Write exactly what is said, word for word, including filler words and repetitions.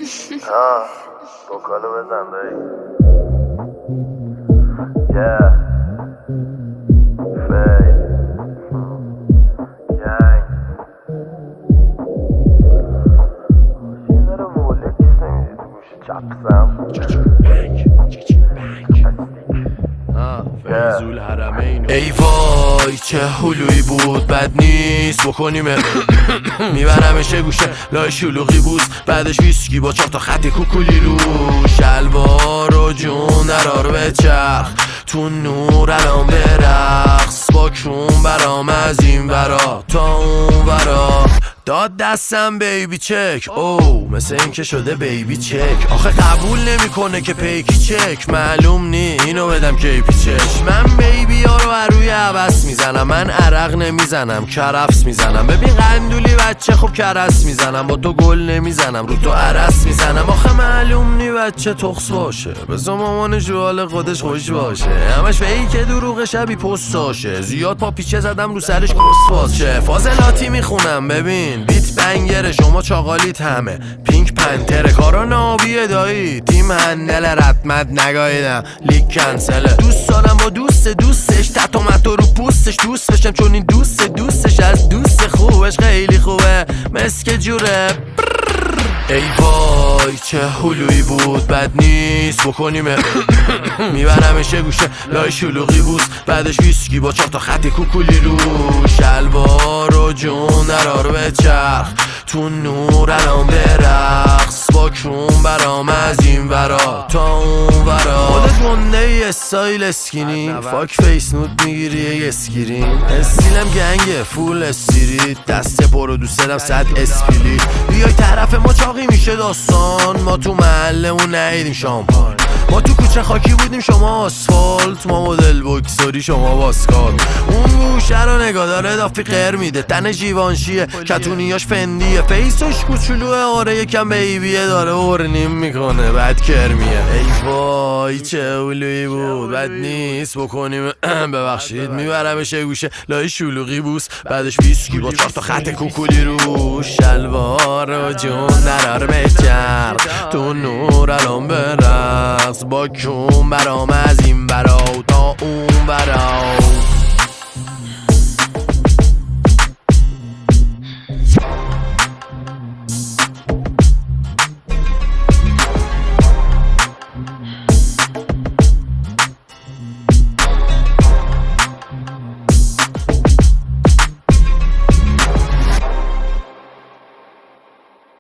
آه بکالو بزن دایی. Yeah فید گنگ یه ذره ولکس نمیدی تو گوش چپسم فیزول حرمین. ای وای چه هلوی بود بد نیست بکنیم میبرمش گوشه لای شلوغی بود بعدش ویسکی با چهار تا خط کوکولی رو شلوار و جون نرار به چرخ تو نور الان برقص با کون برام از این ورا تا اون ورا داد دستم بیبی چک او مثل این که شده بیبی چک آخه قبول نمیکنه که پیکی چک معلوم نی اینو بدم کیپی چک من بیبی ها رو روی عبس میزنم من عرق نمیزنم کرفس میزنم ببین قندولی بچه خب کرس میزنم با تو گل نمیزنم رو تو عرس میزنم آخه معلوم نی بچه تخص باشه بزا مامانش رو حال خودش خوش باشه همش فیک دروغ شبی پست باشه زیاد پا پیچه زدم رو سرش کس باشه فاضلاتی میخونم ببین بیت بنگره شما چاقالیت همه پینک پنتره کارا نابیه دایی تیم هندل رتمت نگاهیدم لیک کنسله دوست دارم با دوست دوستش تتومتو رو پوستش دوست بشم چون این دوست دوستش از دوست خوبش خیلی خوبه مسک جوره ای وای چه هلوی بود بد نیست بکنیم میبرمش گوشه لای شلوغی بود بعدش ویسکی با چهار تا خط کوکولی رو شلوار و جون نرار به چرخ تو نور الان برقص با کون برام از این ورا تا اون ورا خودت گنده ای استایل اسکینی فاک فیس نود میگیری یه اسکرین استیلم گنگه فول استریت دست برو دوست دارم صد اسپیلی بیای طرف ما چاقی میشه داستان ما تو محله اون نهیدیم شامپان ما تو کوچه خاکی بودیم شما آسفالت ما مدل بکسوری شما باسکال اون گوشه رو نگاه داره دافی قر میده تن جیوانشیه کتونیاش فندیه فیسش کوچولوه آره یکم بیبیه داره ورنیم میکنه بعد کرمیه ای وای چه اولوی بود بد نیست بکنیم ببخشید میبرمش گوشه لای شلوغی بوس بعدش ویسکی با چهار تا خط کوکولی رو شلوار و جون نرار بچر تو نور الان برقص با کون برام از این برا تا اون برا